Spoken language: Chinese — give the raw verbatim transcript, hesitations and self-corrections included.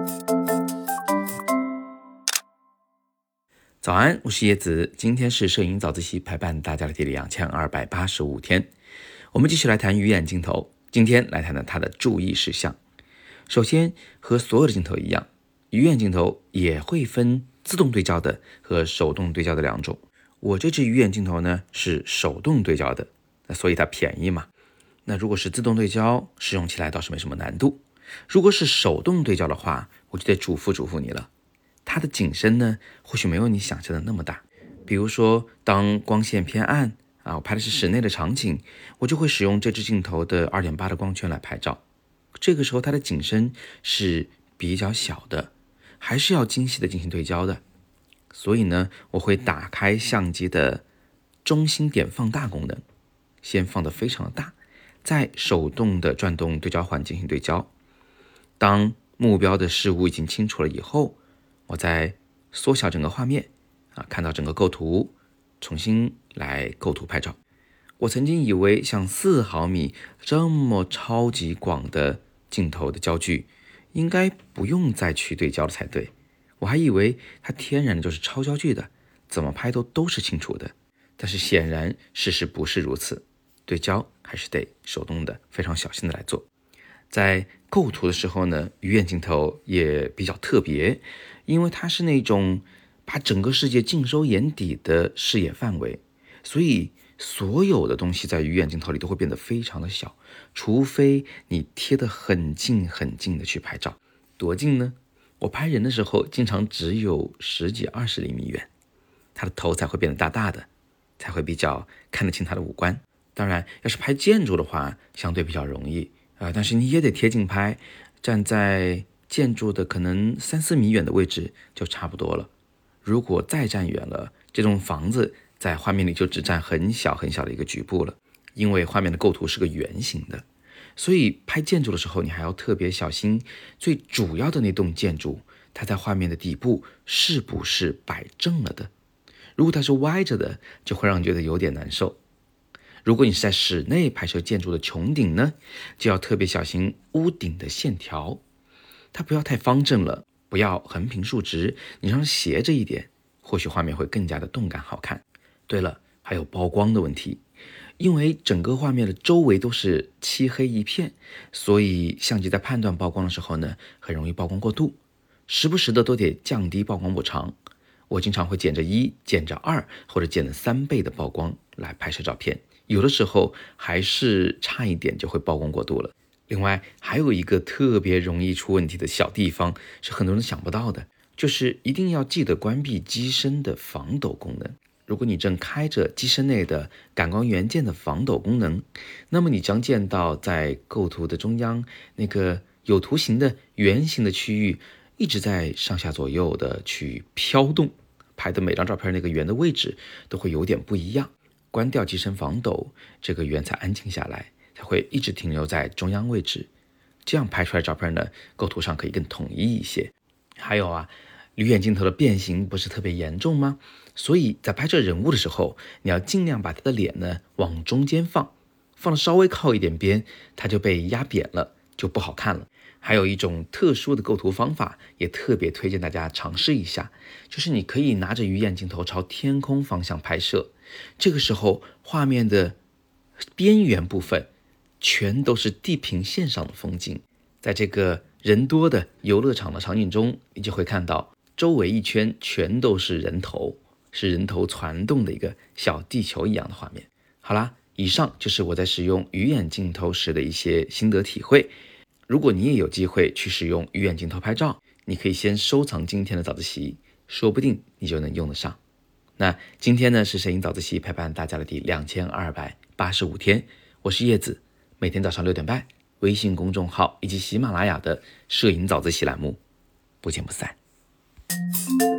早安，我是叶子，今天是摄影早自习陪伴大家的第两千二百八十五天，我们继续来谈鱼眼镜头，今天来谈谈它的注意事项。首先，和所有的镜头一样，鱼眼镜头也会分自动对焦的和手动对焦的两种。我这支鱼眼镜头呢是手动对焦的，所以它便宜嘛。那如果是自动对焦，使用起来倒是没什么难度。如果是手动对焦的话，我就得嘱咐嘱咐你了。它的景深呢，或许没有你想象的那么大。比如说，当光线偏暗啊，我拍的是室内的场景，我就会使用这支镜头的 二点八 的光圈来拍照。这个时候它的景深是比较小的，还是要精细的进行对焦的。所以呢，我会打开相机的中心点放大功能，先放得非常的大，再手动的转动对焦环进行对焦。当目标的事物已经清楚了以后，我再缩小整个画面啊，看到整个构图，重新来构图拍照。我曾经以为像四毫米这么超级广的镜头的焦距，应该不用再去对焦了才对。我还以为它天然的就是超焦距的，怎么拍都都是清楚的。但是显然事实不是如此，对焦还是得手动的，非常小心的来做。在构图的时候呢，鱼眼镜头也比较特别，因为它是那种把整个世界尽收眼底的视野范围，所以所有的东西在鱼眼镜头里都会变得非常的小，除非你贴得很近很近的去拍照。多近呢？我拍人的时候经常只有十几二十厘米远，它的头才会变得大大的，才会比较看得清它的五官。当然要是拍建筑的话相对比较容易呃，但是你也得贴近拍，站在建筑的可能三四米远的位置就差不多了。如果再站远了，这栋房子在画面里就只占很小很小的一个局部了，因为画面的构图是个圆形的。所以拍建筑的时候，你还要特别小心，最主要的那栋建筑，它在画面的底部是不是摆正了的？如果它是歪着的，就会让你觉得有点难受。如果你是在室内拍摄建筑的穹顶呢，就要特别小心屋顶的线条，它不要太方正了，不要横平竖直，你让它斜着一点，或许画面会更加的动感好看。对了，还有曝光的问题，因为整个画面的周围都是漆黑一片，所以相机在判断曝光的时候呢，很容易曝光过度，时不时的都得降低曝光补偿。我经常会减着一、减着二或者减了三倍的曝光来拍摄照片，有的时候还是差一点就会曝光过度了。另外还有一个特别容易出问题的小地方，是很多人想不到的，就是一定要记得关闭机身的防抖功能。如果你正开着机身内的感光元件的防抖功能，那么你将见到在构图的中央那个有图形的圆形的区域一直在上下左右的去飘动，拍的每张照片那个圆的位置都会有点不一样。关掉机身防抖，这个圆才安静下来，才会一直停留在中央位置。这样拍出来的照片呢，构图上可以更统一一些。还有啊，鱼眼镜头的变形不是特别严重吗？所以在拍摄人物的时候，你要尽量把他的脸呢往中间放，放的稍微靠一点边，它就被压扁了，就不好看了。还有一种特殊的构图方法，也特别推荐大家尝试一下，就是你可以拿着鱼眼镜头朝天空方向拍摄，这个时候画面的边缘部分全都是地平线上的风景。在这个人多的游乐场的场景中，你就会看到周围一圈全都是人头，是人头攒动的一个小地球一样的画面。好啦，以上就是我在使用鱼眼镜头时的一些心得体会。如果你也有机会去使用鱼眼镜头拍照，你可以先收藏今天的早自习，说不定你就能用得上。那今天呢是摄影早自习陪伴大家的第两千二百八十五天，我是叶子，每天早上六点半，微信公众号以及喜马拉雅的摄影早自习栏目，不见不散。